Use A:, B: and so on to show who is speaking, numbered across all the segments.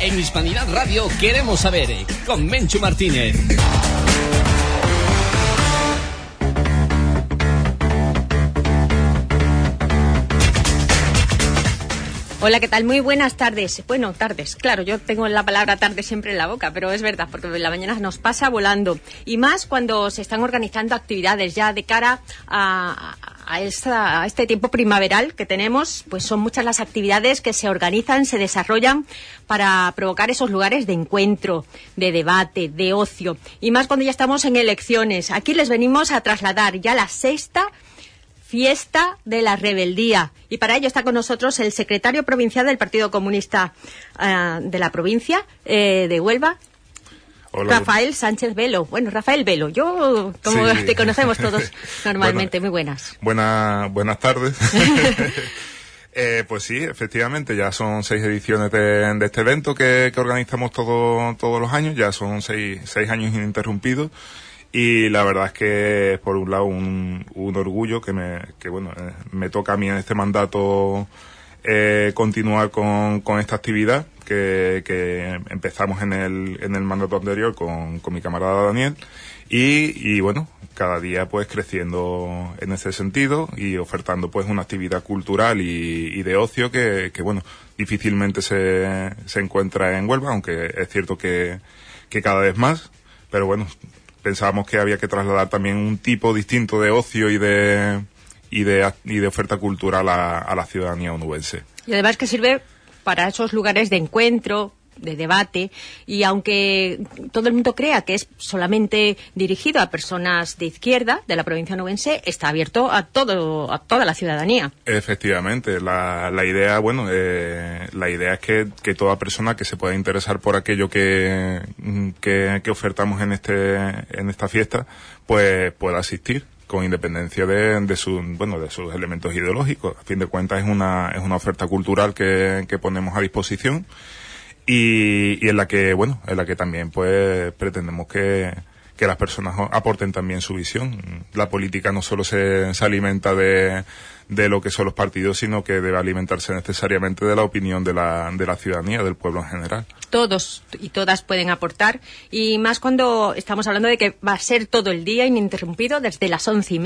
A: En Hispanidad Radio queremos saber, con Menchu Martínez.
B: Hola, ¿qué tal? Muy buenas tardes. Bueno, tardes. Claro, yo tengo la palabra tarde siempre en la boca, pero es verdad, porque la mañana nos pasa volando. Y más cuando se están organizando actividades ya de cara a este tiempo primaveral que tenemos, pues son muchas las actividades que se organizan, se desarrollan para provocar esos lugares de encuentro, de debate, de ocio. Y más cuando ya estamos en elecciones. Aquí les venimos a trasladar ya la sexta Fiesta de la Rebeldía. Y para ello está con nosotros el secretario provincial del Partido Comunista de la provincia de Huelva, hola, Rafael Sánchez Velo. Bueno, Rafael Velo, yo como sí, te conocemos todos normalmente. Muy buenas.
C: Buenas tardes. Pues sí, efectivamente, ya son 6 ediciones de este evento que organizamos todos los años. Ya son 6 años ininterrumpidos. Y la verdad es que es por un lado un orgullo que me toca a mí en este mandato continuar con esta actividad que empezamos en el mandato anterior con mi camarada Daniel y bueno, cada día pues creciendo en ese sentido y ofertando pues una actividad cultural y de ocio que bueno, difícilmente se encuentra en Huelva, aunque es cierto que cada vez más, pero bueno, pensábamos que había que trasladar también un tipo distinto de ocio y de oferta cultural a la ciudadanía onubense.
B: Y además que sirve para esos lugares de encuentro, de debate, y aunque todo el mundo crea que es solamente dirigido a personas de izquierda de la provincia onubense, está abierto a toda la ciudadanía.
C: Efectivamente, la idea, la idea es que toda persona que se pueda interesar por aquello que ofertamos en esta fiesta, pues pueda asistir, con independencia de sus elementos ideológicos. A fin de cuentas es una oferta cultural que ponemos a disposición. Y en la que también pues pretendemos que las personas aporten también su visión. La política no solo se alimenta de lo que son los partidos, sino que debe alimentarse necesariamente de la opinión de la ciudadanía, del pueblo en general.
B: Todos y todas pueden aportar, y más cuando estamos hablando de que va a ser todo el día ininterrumpido desde las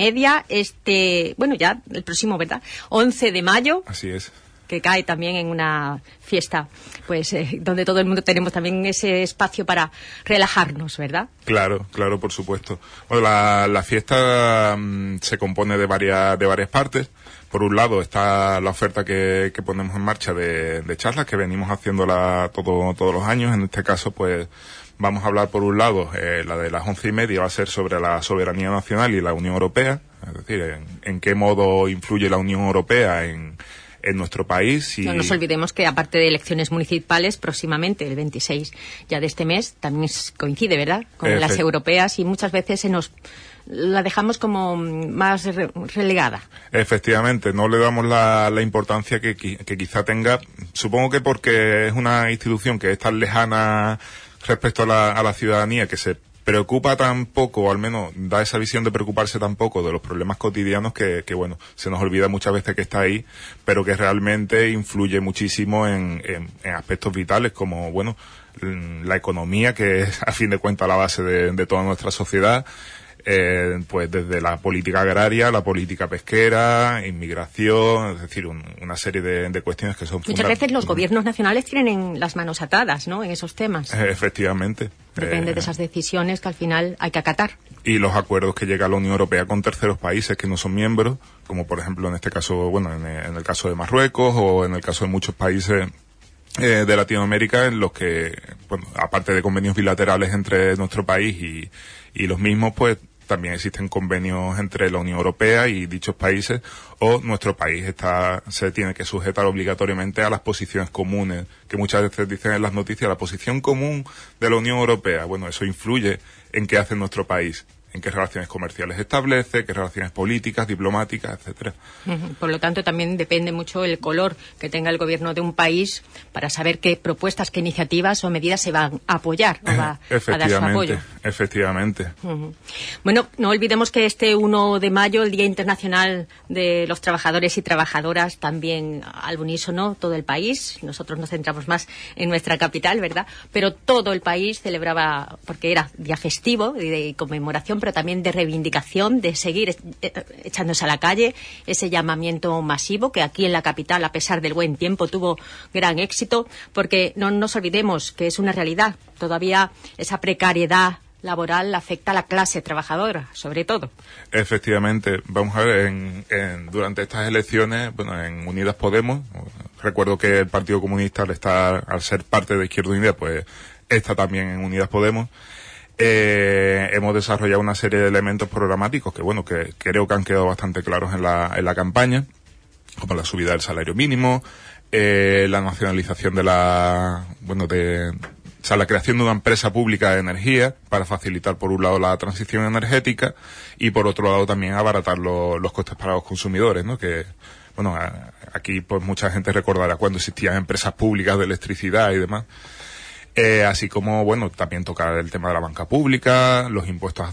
B: 11:30, ya el próximo, ¿verdad? 11 de mayo.
C: Así es.
B: Que cae también en una fiesta, pues donde todo el mundo tenemos también ese espacio para relajarnos, ¿verdad?
C: Claro, por supuesto. Bueno, la fiesta se compone de varias partes. Por un lado está la oferta que ponemos en marcha de charlas que venimos haciéndola todos los años. En este caso, pues vamos a hablar por un lado, la de las 11:30 va a ser sobre la soberanía nacional y la Unión Europea, es decir, en qué modo influye la Unión Europea en nuestro país.
B: No nos olvidemos que aparte de elecciones municipales, próximamente, el 26 ya de este mes, también coincide, ¿verdad?, con las europeas, y muchas veces la dejamos como más relegada.
C: Efectivamente, no le damos la importancia que quizá tenga, supongo que porque es una institución que es tan lejana respecto a la ciudadanía, que se preocupa tan poco, o al menos da esa visión de preocuparse tan poco de los problemas cotidianos que se nos olvida muchas veces que está ahí, pero que realmente influye muchísimo en aspectos vitales como, la economía, que es a fin de cuentas la base de toda nuestra sociedad, pues desde la política agraria, la política pesquera, inmigración, es decir, una serie de cuestiones que son
B: muchas veces los gobiernos nacionales tienen las manos atadas, ¿no?, en esos temas.
C: Efectivamente.
B: Depende de esas decisiones que al final hay que acatar.
C: Y los acuerdos que llega la Unión Europea con terceros países que no son miembros, como por ejemplo en este caso, en el caso de Marruecos o en el caso de muchos países de Latinoamérica, en los que, aparte de convenios bilaterales entre nuestro país y los mismos, pues también existen convenios entre la Unión Europea y dichos países, o nuestro país se tiene que sujetar obligatoriamente a las posiciones comunes, que muchas veces dicen en las noticias, la posición común de la Unión Europea. Bueno, eso influye en qué hace nuestro país. en qué relaciones comerciales establece, qué relaciones políticas, diplomáticas, etcétera.
B: Por lo tanto, también depende mucho el color que tenga el gobierno de un país para saber qué propuestas, qué iniciativas o medidas se van a apoyar o va a dar su apoyo.
C: Efectivamente.
B: Bueno, no olvidemos que este 1 de mayo, el Día Internacional de los Trabajadores y Trabajadoras, también al unísono todo el país. Nosotros nos centramos más en nuestra capital, ¿verdad? Pero todo el país celebraba, porque era día festivo de conmemoración, pero también de reivindicación, de seguir echándose a la calle, ese llamamiento masivo que aquí en la capital, a pesar del buen tiempo, tuvo gran éxito, porque no nos olvidemos que es una realidad. Todavía esa precariedad laboral afecta a la clase trabajadora, sobre todo.
C: Efectivamente. Vamos a ver, durante estas elecciones, bueno, en Unidas Podemos, recuerdo que el Partido Comunista, al ser parte de Izquierda Unida, pues está también en Unidas Podemos. Hemos desarrollado una serie de elementos programáticos que, bueno, que creo que han quedado bastante claros en la campaña, como la subida del salario mínimo, la nacionalización la creación de una empresa pública de energía para facilitar, por un lado, la transición energética y, por otro lado, también abaratar los costes para los consumidores, ¿no? Que, bueno, aquí pues mucha gente recordará cuando existían empresas públicas de electricidad y demás. Así como, bueno, también tocar el tema de la banca pública, los impuestos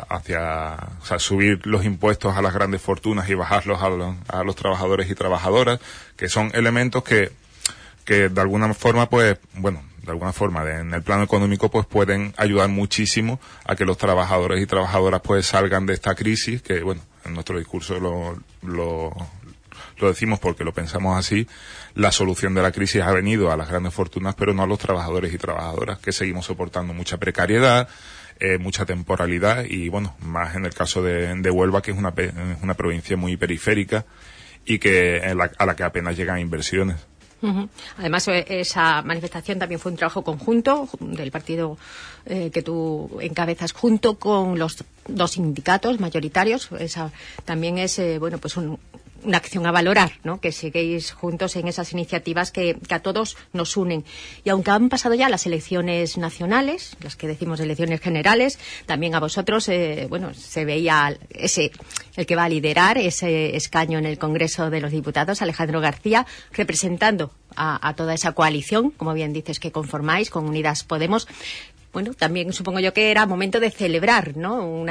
C: subir los impuestos a las grandes fortunas y bajarlos a los trabajadores y trabajadoras, que son elementos que de alguna forma, pues, bueno, en el plano económico, pues pueden ayudar muchísimo a que los trabajadores y trabajadoras pues salgan de esta crisis, que, bueno, en nuestro discurso lo decimos porque lo pensamos así. La solución de la crisis ha venido a las grandes fortunas, pero no a los trabajadores y trabajadoras, que seguimos soportando mucha precariedad, mucha temporalidad y, bueno, más en el caso de Huelva, que es una provincia muy periférica y a la que apenas llegan inversiones.
B: Además, esa manifestación también fue un trabajo conjunto del partido que tú encabezas junto con los dos sindicatos mayoritarios. Esa también es, pues una acción a valorar, ¿no? Que sigáis juntos en esas iniciativas que a todos nos unen. Y aunque han pasado ya las elecciones nacionales, las que decimos elecciones generales, también a vosotros, se veía el que va a liderar ese escaño en el Congreso de los Diputados, Alejandro García, representando a toda esa coalición, como bien dices, que conformáis con Unidas Podemos. Bueno, también supongo yo que era momento de celebrar, ¿no?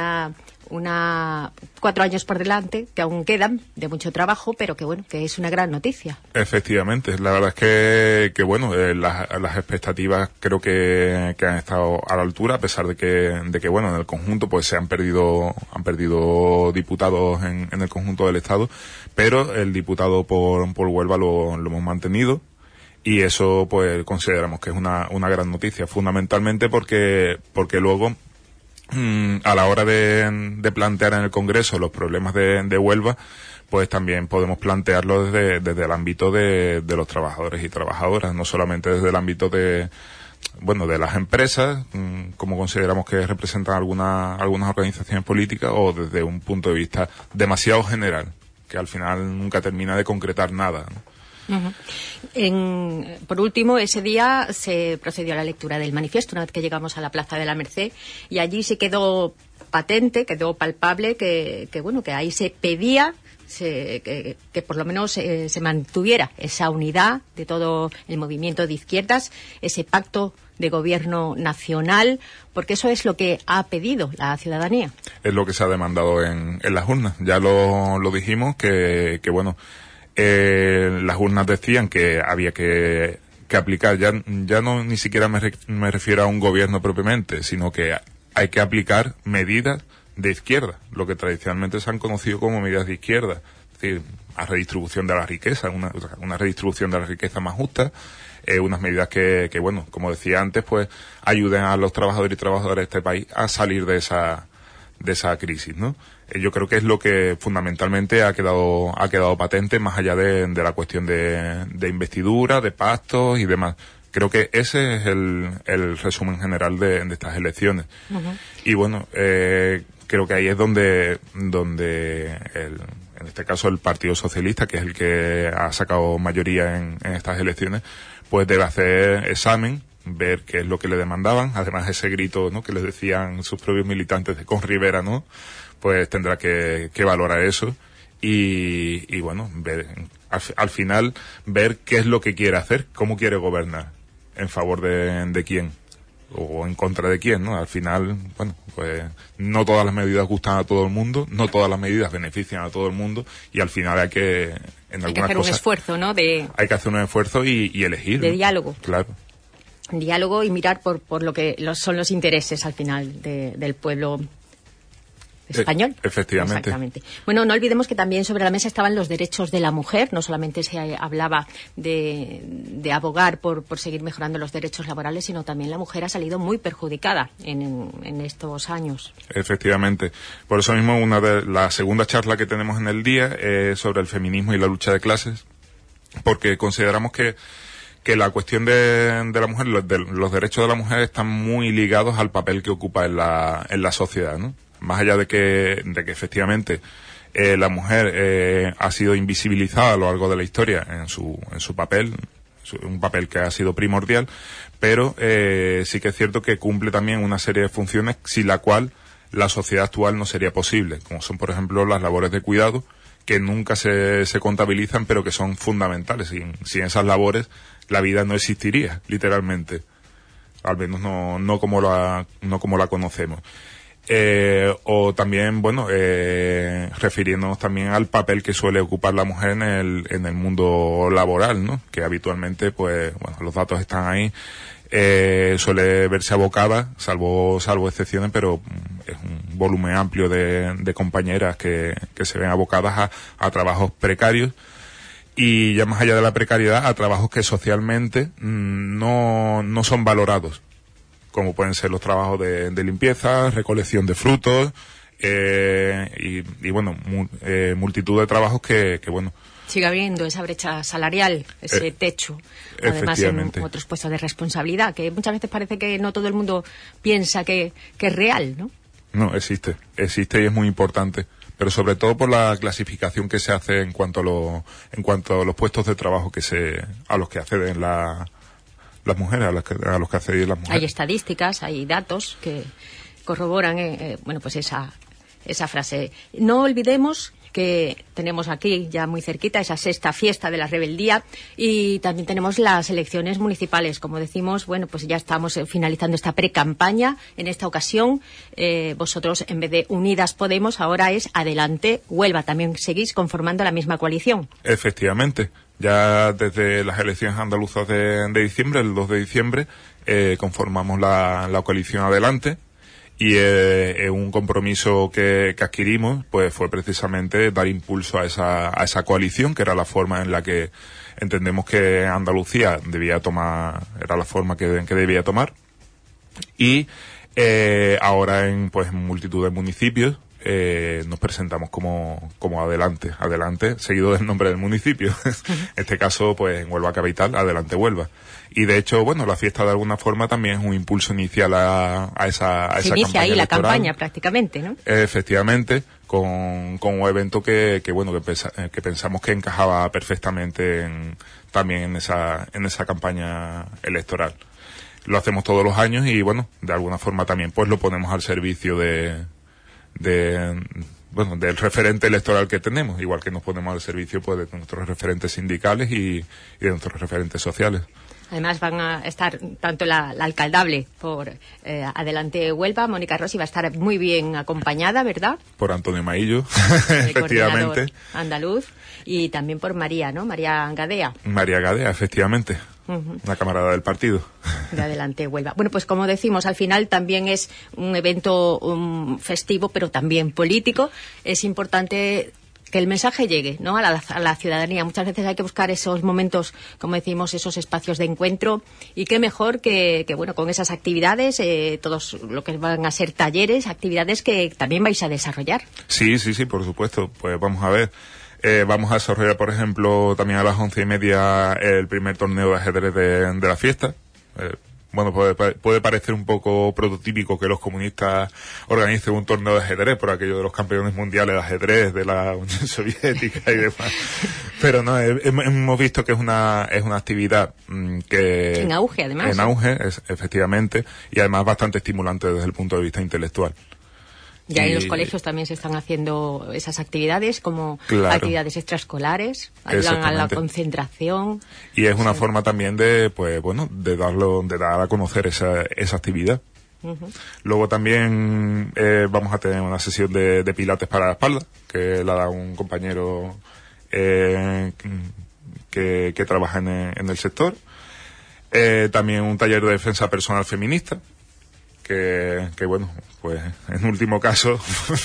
B: 4 años por delante, que aún quedan, de mucho trabajo, pero que, bueno, que es una gran noticia.
C: Efectivamente, la verdad es que las expectativas creo que han estado a la altura, a pesar de que bueno, en el conjunto pues se han perdido diputados en el conjunto del Estado, pero el diputado por Huelva lo hemos mantenido. Y eso, pues, consideramos que es una gran noticia, fundamentalmente porque luego, a la hora de plantear en el Congreso los problemas de Huelva, pues también podemos plantearlo desde el ámbito de los trabajadores y trabajadoras, no solamente desde el ámbito de las empresas, como consideramos que representan algunas organizaciones políticas, o desde un punto de vista demasiado general, que al final nunca termina de concretar nada, ¿no?
B: Por último, ese día se procedió a la lectura del manifiesto una vez que llegamos a la Plaza de la Merced, y allí se quedó patente, quedó palpable que ahí se pedía que por lo menos se mantuviera esa unidad de todo el movimiento de izquierdas, ese pacto de gobierno nacional, porque eso es lo que ha pedido la ciudadanía.
C: Es lo que se ha demandado en las urnas. Ya lo dijimos, que las urnas decían que había que aplicar, ya no ni siquiera me refiero a un gobierno propiamente, sino que hay que aplicar medidas de izquierda, lo que tradicionalmente se han conocido como medidas de izquierda, es decir, a redistribución de la riqueza, una redistribución de la riqueza más justa, unas medidas que bueno, como decía antes, pues ayuden a los trabajadores y trabajadoras de este país a salir de esa crisis, ¿no? Yo creo que es lo que fundamentalmente ha quedado patente, más allá de la cuestión de investidura, de pactos y demás. Creo que ese es el resumen general de estas elecciones. Uh-huh. Y bueno, creo que ahí es donde en este caso el Partido Socialista, que es el que ha sacado mayoría en estas elecciones, pues debe hacer examen ver qué es lo que le demandaban, además ese grito, ¿no?, que les decían sus propios militantes de con Rivera, ¿no?, pues tendrá que valorar eso y bueno, ver, al final ver qué es lo que quiere hacer, cómo quiere gobernar, en favor de quién o en contra de quién, ¿no? Al final, bueno, pues no todas las medidas gustan a todo el mundo, no todas las medidas benefician a todo el mundo y al final hay que
B: hacer un esfuerzo, ¿no?
C: Hay que hacer un esfuerzo y elegir.
B: De diálogo.
C: Claro.
B: Diálogo y mirar por lo que son los intereses al final del pueblo español.
C: Efectivamente.
B: Exactamente. Bueno, no olvidemos que también sobre la mesa estaban los derechos de la mujer. No solamente se hablaba de abogar por seguir mejorando los derechos laborales, sino también la mujer ha salido muy perjudicada en estos años.
C: Efectivamente. Por eso mismo, la segunda charla que tenemos en el día es sobre el feminismo y la lucha de clases, porque consideramos que la cuestión de la mujer, los derechos de la mujer están muy ligados al papel que ocupa en la sociedad, ¿no? Más allá de que efectivamente la mujer ha sido invisibilizada a lo largo de la historia en su papel, un papel que ha sido primordial, pero sí que es cierto que cumple también una serie de funciones sin la cual la sociedad actual no sería posible, como son, por ejemplo, las labores de cuidado, que nunca se contabilizan, pero que son fundamentales. Sin esas labores la vida no existiría, literalmente. Al menos no como la conocemos. O también, bueno, refiriéndonos también al papel que suele ocupar la mujer en el mundo laboral, ¿no? Que habitualmente, pues, bueno, los datos están ahí, suele verse abocada, salvo excepciones, pero es un volumen amplio de compañeras que se ven abocadas a trabajos precarios y ya más allá de la precariedad, a trabajos que socialmente no son valorados, como pueden ser los trabajos de limpieza, recolección de frutos, y bueno, multitud de trabajos que bueno.
B: Sigue habiendo esa brecha salarial, ese techo, además en otros puestos de responsabilidad, que muchas veces parece que no todo el mundo piensa que es real, ¿no? No,
C: existe y es muy importante, pero sobre todo por la clasificación que se hace en cuanto a los puestos de trabajo a los que acceden las mujeres, a los que acceden las mujeres.
B: Hay estadísticas, hay datos que corroboran, bueno, pues esa frase. No olvidemos que tenemos aquí ya muy cerquita esa sexta fiesta de la rebeldía y también tenemos las elecciones municipales. Como decimos, bueno, pues ya estamos finalizando esta pre-campaña. En esta ocasión, vosotros, en vez de Unidas Podemos, ahora es Adelante Huelva. También seguís conformando la misma coalición.
C: Efectivamente. Ya desde las elecciones andaluzas de diciembre, el 2 de diciembre, conformamos la coalición Adelante. Y un compromiso que adquirimos pues fue precisamente dar impulso a esa coalición, que era la forma en la que entendemos que Andalucía debía tomar, era la forma que debía tomar. Y ahora en multitud de municipios nos presentamos como Adelante, seguido del nombre del municipio. En este caso, pues en Huelva Capital, Adelante Huelva. Y de hecho, bueno, la fiesta de alguna forma también es un impulso inicial a esa campaña.
B: Se inicia ahí la campaña prácticamente, ¿no?
C: Efectivamente, con un evento que pensamos que encajaba perfectamente también en esa campaña electoral. Lo hacemos todos los años y bueno, de alguna forma también pues lo ponemos al servicio del referente electoral que tenemos, igual que nos ponemos al servicio pues de nuestros referentes sindicales y de nuestros referentes sociales.
B: Además van a estar tanto la alcaldable por Adelante Huelva, Mónica Rossi, va a estar muy bien acompañada, ¿verdad?
C: Por Antonio Maillo, efectivamente.
B: Andaluz, y también por María, ¿no? María Gadea.
C: María Gadea, efectivamente. Una camarada del partido.
B: De Adelante Huelva. Bueno, pues como decimos, al final también es un evento festivo, pero también político. Es importante que el mensaje llegue, ¿no?, a la ciudadanía. Muchas veces hay que buscar esos momentos, como decimos, esos espacios de encuentro, y qué mejor que bueno, con esas actividades, todos lo que van a ser talleres, actividades que también vais a desarrollar.
C: Sí, por supuesto. Pues vamos a ver. Vamos a desarrollar, por ejemplo, también a las 11:30 el primer torneo de ajedrez de la fiesta. bueno, puede parecer un poco prototípico que los comunistas organicen un torneo de ajedrez por aquello de los campeones mundiales de ajedrez de la Unión Soviética y demás. Pero no, hemos visto que es una actividad que...
B: En auge, además.
C: En auge, efectivamente, y además bastante estimulante desde el punto de vista intelectual.
B: Ya en los colegios también se están haciendo esas actividades como actividades extraescolares, ayudan a la concentración.
C: Y es una forma también de, pues bueno, de dar a conocer esa actividad. Luego también vamos a tener una sesión de pilates para la espalda, que la da un compañero que trabaja en el sector. También un taller de defensa personal feminista, que bueno, pues en último caso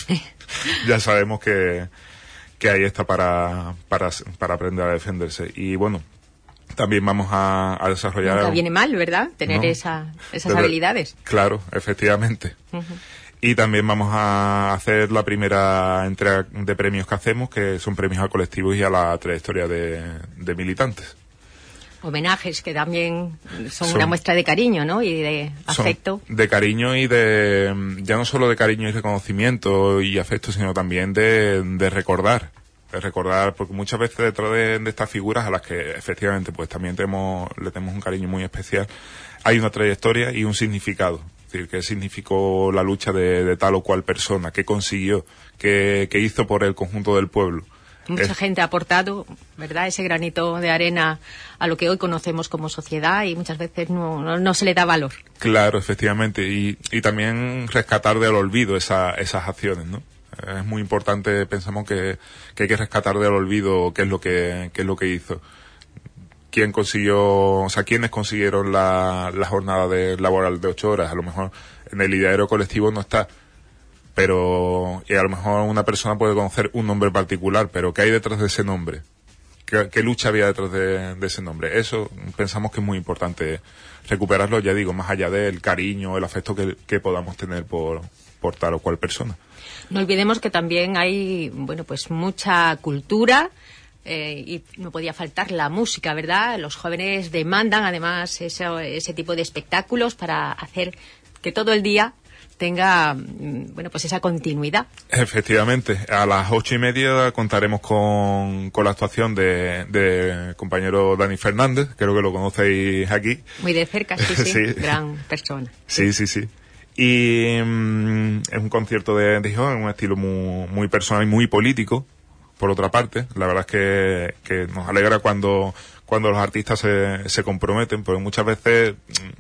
C: ya sabemos que ahí está para aprender a defenderse. Y bueno, también vamos a desarrollar...
B: Nunca viene mal, ¿verdad? Tener esas habilidades.
C: Claro, efectivamente. Y también vamos a hacer la primera entrega de premios que hacemos, que son premios a colectivos y a la trayectoria de militantes.
B: Homenajes que también son una muestra de cariño, ¿no? Y de afecto.
C: De cariño y de... ya no solo de cariño y reconocimiento y afecto, sino también de recordar. De recordar, porque muchas veces detrás de estas figuras a las que efectivamente pues también le tenemos un cariño muy especial, hay una trayectoria y un significado. Es decir, qué significó la lucha de tal o cual persona, qué consiguió, qué hizo por el conjunto del pueblo.
B: Mucha gente ha aportado, ¿verdad?, ese granito de arena a lo que hoy conocemos como sociedad y muchas veces no se le da valor.
C: Claro, efectivamente, y también rescatar del olvido esas acciones, ¿no? Es muy importante, pensamos que hay que rescatar del olvido qué es lo que hizo. ¿Quién consiguió, o sea, quiénes consiguieron la jornada laboral de 8 horas? A lo mejor en el ideario colectivo no está. Pero, y a lo mejor una persona puede conocer un nombre particular, pero ¿qué hay detrás de ese nombre? ¿Qué lucha había detrás de ese nombre? Eso pensamos que es muy importante recuperarlo, ya digo, más allá del cariño, el afecto que podamos tener por tal o cual persona.
B: No olvidemos que también hay, bueno, pues mucha cultura, y no podía faltar la música, ¿verdad? Los jóvenes demandan además ese tipo de espectáculos para hacer que todo el día tenga, bueno, pues esa continuidad.
C: Efectivamente, a las 8:30 contaremos con la actuación de compañero Dani Fernández, creo que lo conocéis aquí.
B: Muy de cerca, sí, sí. Gran persona.
C: Sí. Y es un concierto de hip hop en un estilo muy personal y muy político, por otra parte. La verdad es que nos alegra cuando los artistas se comprometen, porque muchas veces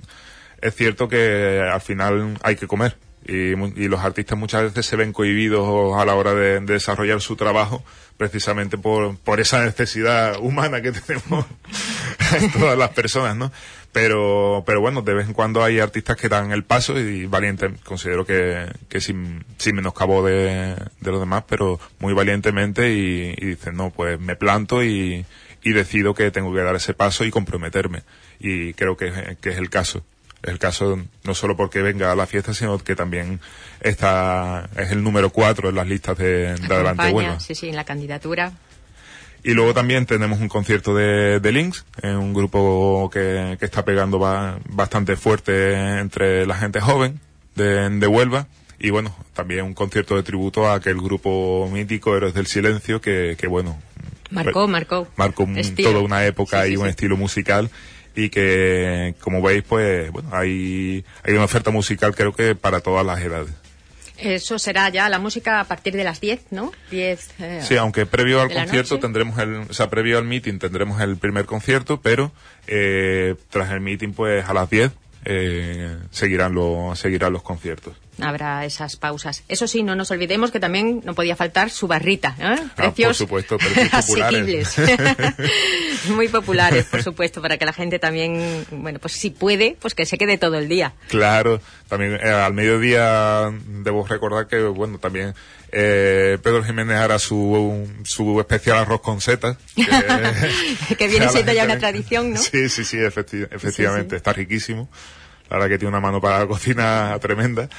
C: es cierto que al final hay que comer. Y los artistas muchas veces se ven cohibidos a la hora de desarrollar su trabajo precisamente por esa necesidad humana que tenemos todas las personas, ¿no? Pero bueno, de vez en cuando hay artistas que dan el paso y valiente, considero que sin menoscabo de los demás, pero muy valientemente y dicen, no, pues me planto y decido que tengo que dar ese paso y comprometerme. Y creo que es el caso. El caso no solo porque venga a la fiesta, sino que también es el número 4 en las listas de Adelante Huelva.
B: Sí, en la candidatura.
C: Y luego también tenemos un concierto de Links, un grupo que está pegando bastante fuerte entre la gente joven de Huelva. Y bueno, también un concierto de tributo a aquel grupo mítico Héroes del Silencio que bueno...
B: Marcó
C: toda una época y un estilo musical. Y que, como veis, pues, bueno, hay una oferta musical creo que para todas las edades.
B: Eso será ya la música a partir de las 10, ¿no? 10.
C: Sí, aunque previo al concierto previo al meeting tendremos el primer concierto, pero tras el meeting, pues a las 10 seguirán los conciertos.
B: Habrá esas pausas. Eso sí, no nos olvidemos que también no podía faltar su barrita, ¿eh? Precios,
C: por supuesto, precios
B: asequibles. Muy populares, por supuesto, para que la gente también, bueno, pues si puede, pues que se quede todo el día.
C: Claro, también al mediodía debo recordar que, bueno, también Pedro Jiménez hará su especial arroz con setas.
B: Que viene siendo ya una tradición, ¿no?
C: Sí, efectivamente, sí. Está riquísimo. La verdad que tiene una mano para la cocina tremenda.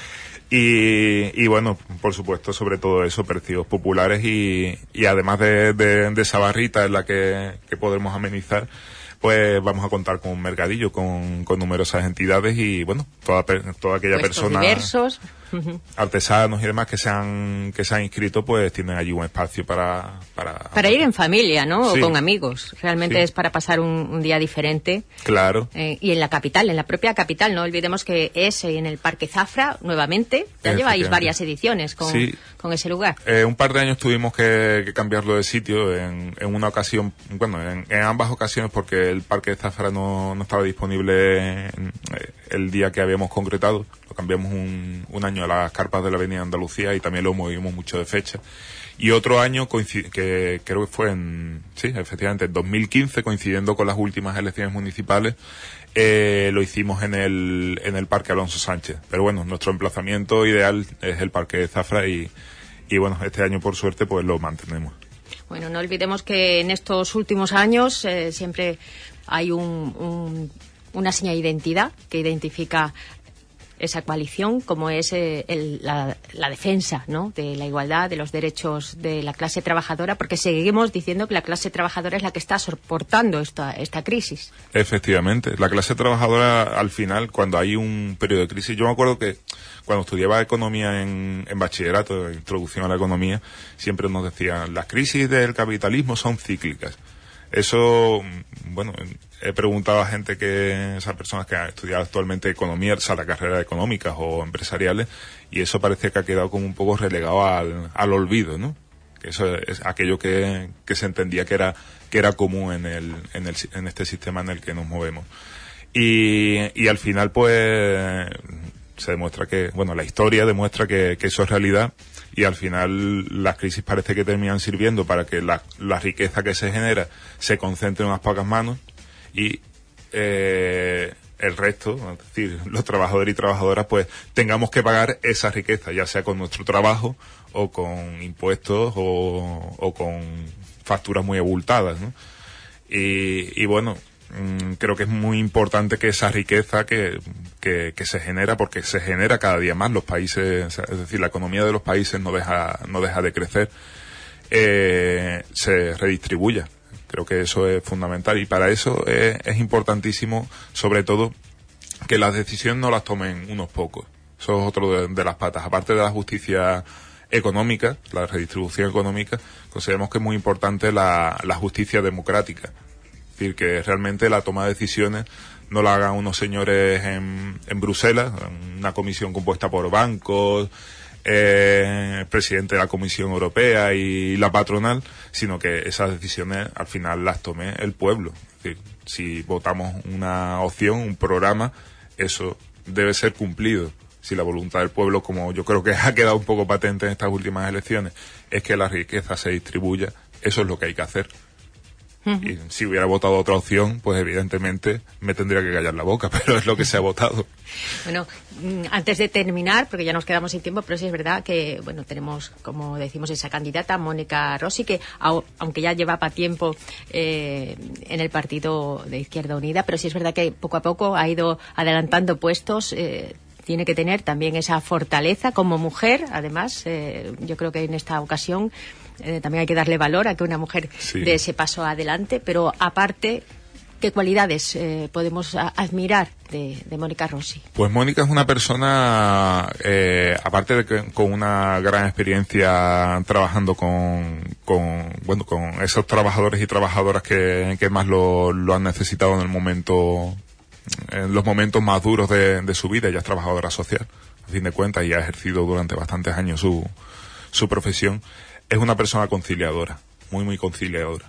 C: Y bueno, por supuesto, sobre todo eso, precios populares y además de esa barrita en la que podemos amenizar, pues vamos a contar con un mercadillo, con numerosas entidades y, bueno, toda aquella
B: puestos
C: persona...
B: diversos.
C: Artesanos y demás que se han inscrito, pues tienen allí un espacio para
B: ir en familia, ¿no?
C: Sí.
B: O con amigos. Realmente
C: Sí.
B: es para pasar un día diferente.
C: Claro.
B: Y en la capital, en la propia capital, no olvidemos que es en el Parque Zafra, nuevamente. Ya lleváis varias ediciones
C: Sí.
B: con ese lugar.
C: Un par de años tuvimos que cambiarlo de sitio en una ocasión, bueno, en ambas ocasiones, porque el Parque Zafra no estaba disponible el día que habíamos concretado. Lo cambiamos un año a las carpas de la Avenida Andalucía y también lo movimos mucho de fecha. Y otro año que creo que fue efectivamente, en 2015, coincidiendo con las últimas elecciones municipales, lo hicimos en el Parque Alonso Sánchez. Pero bueno, nuestro emplazamiento ideal es el Parque Zafra y bueno, este año por suerte pues lo mantenemos.
B: Bueno, no olvidemos que en estos últimos años siempre hay una señal de identidad que identifica esa coalición, como es la defensa, ¿no?, de la igualdad, de los derechos de la clase trabajadora, porque seguimos diciendo que la clase trabajadora es la que está soportando esta crisis.
C: Efectivamente, la clase trabajadora al final, cuando hay un periodo de crisis, yo me acuerdo que cuando estudiaba economía en bachillerato, introducción a la economía, siempre nos decían, las crisis del capitalismo son cíclicas. Eso, bueno, he preguntado a gente esas personas que han estudiado actualmente economía, o sea, la carrera económicas o empresariales, y eso parece que ha quedado como un poco relegado al olvido, ¿no? Que eso es aquello que se entendía que era común en este sistema en el que nos movemos. Y al final, pues, se demuestra que, bueno, la historia demuestra que eso es realidad. Y al final las crisis parece que terminan sirviendo para que la riqueza que se genera se concentre en unas pocas manos y el resto, es decir, los trabajadores y trabajadoras, pues tengamos que pagar esa riqueza, ya sea con nuestro trabajo o con impuestos o con facturas muy abultadas, ¿no? Y bueno, creo que es muy importante que esa riqueza que se genera, porque se genera cada día más, los países, es decir, la economía de los países no deja de crecer, se redistribuya. Creo que eso es fundamental y para eso es importantísimo, sobre todo, que las decisiones no las tomen unos pocos. Eso es otro de las patas. Aparte de la justicia económica, la redistribución económica, consideramos que es muy importante la justicia democrática. Es decir, que realmente la toma de decisiones no la hagan unos señores en Bruselas, una comisión compuesta por bancos, el presidente de la Comisión Europea y la patronal, sino que esas decisiones al final las tome el pueblo. Es decir, si votamos una opción, un programa, eso debe ser cumplido. Si la voluntad del pueblo, como yo creo que ha quedado un poco patente en estas últimas elecciones, es que la riqueza se distribuya, eso es lo que hay que hacer. Y si hubiera votado otra opción, pues evidentemente me tendría que callar la boca, pero es lo que se ha votado.
B: Bueno, antes de terminar, porque ya nos quedamos sin tiempo, pero sí es verdad que, bueno, tenemos, como decimos, esa candidata, Mónica Rossi, que aunque ya llevaba tiempo en el partido de Izquierda Unida, pero sí es verdad que poco a poco ha ido adelantando puestos. Tiene que tener también esa fortaleza como mujer, además, yo creo que en esta ocasión también hay que darle valor a que una mujer dé ese paso adelante, pero aparte, ¿qué cualidades podemos admirar de Mónica Rossi?
C: Pues Mónica es una persona, aparte de que con una gran experiencia trabajando con esos trabajadores y trabajadoras que más lo han necesitado en los momentos más duros de su vida. Ella es trabajadora social, a fin de cuentas, y ha ejercido durante bastantes años su profesión. Es una persona conciliadora, muy, muy conciliadora.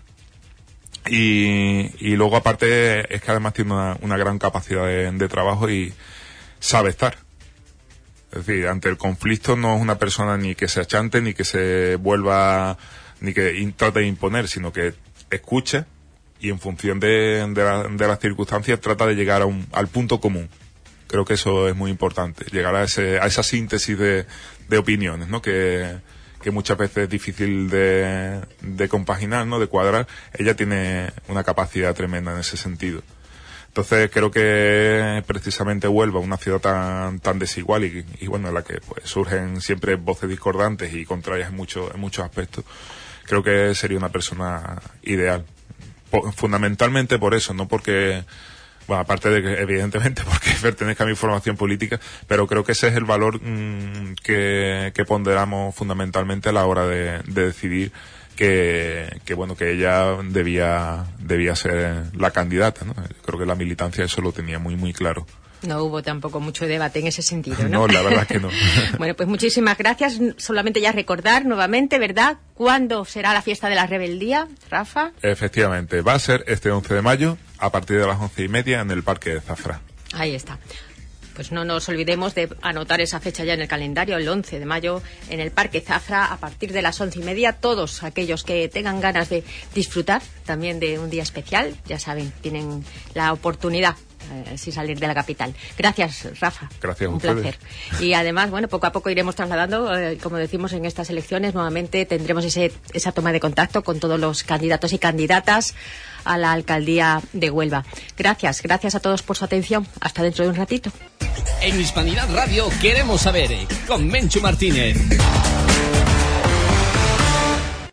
C: Y luego, aparte, es que además tiene una gran capacidad de trabajo y sabe estar. Es decir, ante el conflicto no es una persona ni que se achante, ni que se vuelva, ni que trate de imponer, sino que escucha y en función de las circunstancias trata de llegar al punto común. Creo que eso es muy importante, llegar a esa síntesis de opiniones, ¿no? Que muchas veces es difícil de compaginar, ¿no? De cuadrar. Ella tiene una capacidad tremenda en ese sentido. Entonces creo que precisamente Huelva, una ciudad tan desigual y bueno, en la que pues surgen siempre voces discordantes y contrarias en muchos aspectos, creo que sería una persona ideal. fundamentalmente por eso, no porque... Bueno, aparte de que, evidentemente, porque pertenezca a mi formación política, pero creo que ese es el valor que ponderamos fundamentalmente a la hora de decidir que ella debía ser la candidata, ¿no? Creo que la militancia eso lo tenía muy, muy claro.
B: No hubo tampoco mucho debate en ese sentido, ¿no?
C: No, la verdad es que no.
B: Bueno, pues muchísimas gracias. Solamente ya recordar nuevamente, ¿verdad? ¿Cuándo será la fiesta de la rebeldía, Rafa?
C: Efectivamente, va a ser este 11 de mayo a partir de las 11:30 en el Parque de Zafra.
B: Ahí está. Pues no nos olvidemos de anotar esa fecha ya en el calendario, el 11 de mayo, en el Parque Zafra, a partir de las 11:30. Todos aquellos que tengan ganas de disfrutar también de un día especial, ya saben, tienen la oportunidad sin salir de la capital. Gracias, Rafa.
C: Gracias a
B: ustedes. Un placer. Y además, bueno, poco a poco iremos trasladando, como decimos en estas elecciones, nuevamente tendremos esa toma de contacto con todos los candidatos y candidatas a la alcaldía de Huelva. Gracias a todos por su atención. Hasta dentro de un ratito.
A: En Hispanidad Radio queremos saber, con Menchu Martínez.